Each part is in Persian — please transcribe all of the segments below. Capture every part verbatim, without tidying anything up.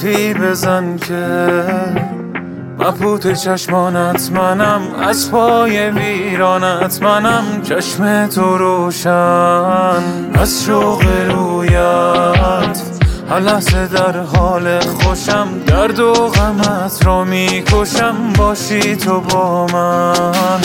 حرفی بزن که مبهوت چشمانت منم، از پای ویرانت منم، چشم تو روشن از شوق رویت، هر لحظه در حال خوشم، درد و غمت رو میکشم، باشی تو با من.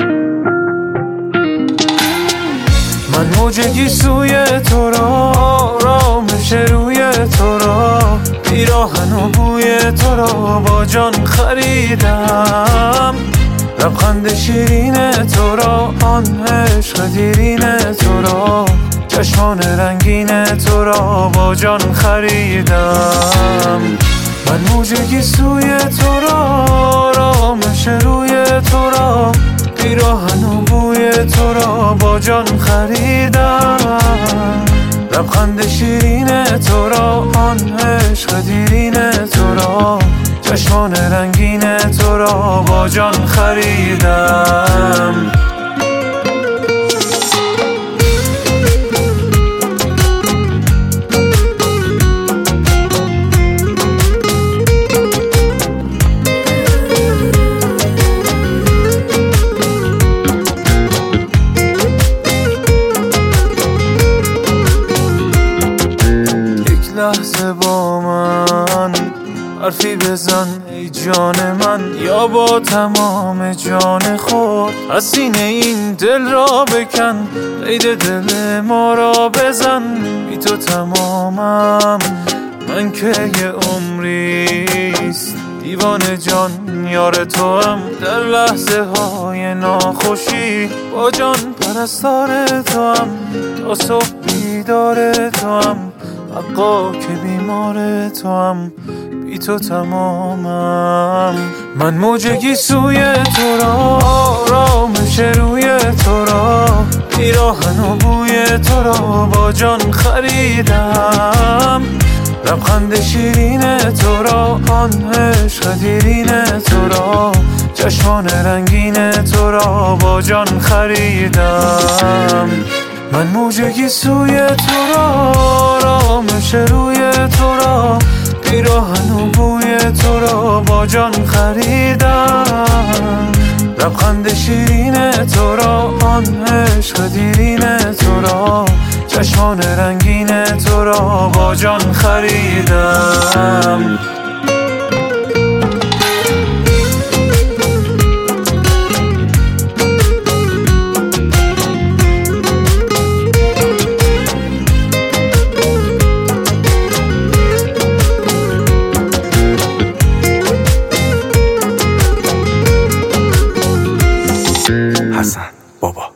من موج سوی تو را، آرامش روی تو را، پیراهن و بوی تو را با جان خریدم، لبخند شیرین تو را، آن عشق دیرین تو را، چشمان رنگین تو را با جان خریدم. من موج سوی تو را، آرامش روی تو را، پیراهن و بوی تو را با جان خریدم، لبخند شیرین تو را، آن عشق دیرین تو را، چشمان رنگین تو را با جان خریدم. لحظه با من حرفی بزن ای جان من، یا با تمام جان خود از سینه این دل را بکن، قید دل ما را بزن، بی تو تمامم من که یه عمریست، دیوان جان یار تو هم، در لحظه های ناخوشی با جان پرستار تو هم، تا صبح بیدار تو هم، حقا که بیمار تو هم، بی تو تمامم. من موج سوی تو را، آرامش روی تو را، پیراهن و بوی تو را با جان خریدم، لبخند شیرین تو را، آن عشق دیرین تو را، چشمان رنگین تو را با جان خریدم. من موج سوی تو را، آرامش روی تو را، پیراهن و بوی تو را با جان خریدم، لبخند شیرین تو را، آن عشق دیرین تو را، چشمان رنگین تو را با جان خریدم. حسن بابا.